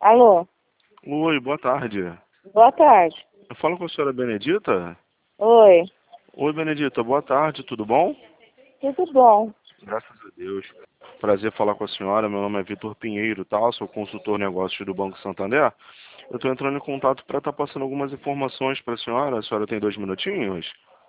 Alô? Oi, boa tarde. Boa tarde. Eu falo com a senhora Benedita? Oi. Oi, Benedita, boa tarde, tudo bom? Tudo bom? Graças a Deus. Prazer falar com a senhora, meu nome é Vitor Pinheiro, tá? Sou consultor de negócios do Banco Santander. Eu estou entrando em contato para estar passando algumas informações para a senhora tem 2 minutinhos?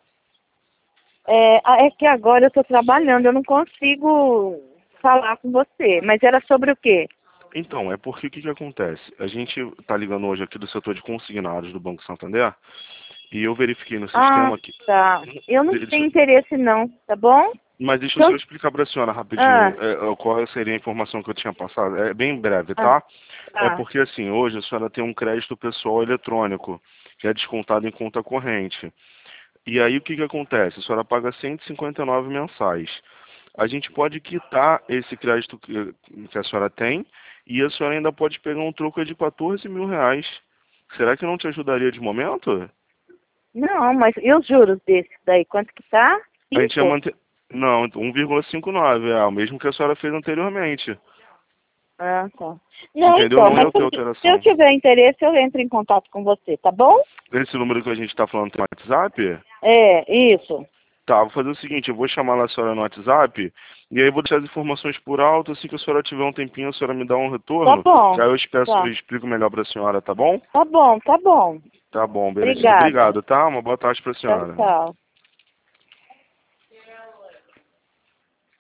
É que agora eu estou trabalhando, eu não consigo falar com você. Mas era sobre o quê? Então, é porque o que acontece? A gente está ligando hoje aqui do setor de consignados do Banco Santander e eu verifiquei no Ah, sistema que... tá. Eu não tenho Deixa- interesse não, tá bom? Mas deixa eu só Então, explicar para a senhora rapidinho ah, qual seria a informação que eu tinha passado. É bem breve, ah, tá? É tá. porque assim, hoje a senhora tem um crédito pessoal eletrônico, que é descontado em conta corrente. E aí o que acontece? A senhora paga 159 mensais. A gente pode quitar esse crédito que a senhora tem e a senhora ainda pode pegar um troco de 14 mil reais. Será que não te ajudaria de momento? Não, mas e os juros desse daí? Quanto que tá? A gente ia 5? manter... Não, 1,59 é o mesmo que a senhora fez anteriormente. Ah, tá. Não, Entendeu? então, Não mas ia ter se eu alteração. tiver interesse, eu entro em contato com você, tá bom? Esse número que a gente está falando tem WhatsApp? É, isso. Tá, vou fazer o seguinte, eu vou chamar lá a senhora no WhatsApp e aí eu vou deixar as informações por alto, assim que a senhora tiver um tempinho, a senhora me dá um Tá retorno, que bom. aí eu Tá. explico melhor para a senhora, tá bom? Tá bom, tá bom. Tá bom, Benedito. Obrigada. Obrigado, tá? Uma boa tarde para a Tchau, senhora. tchau.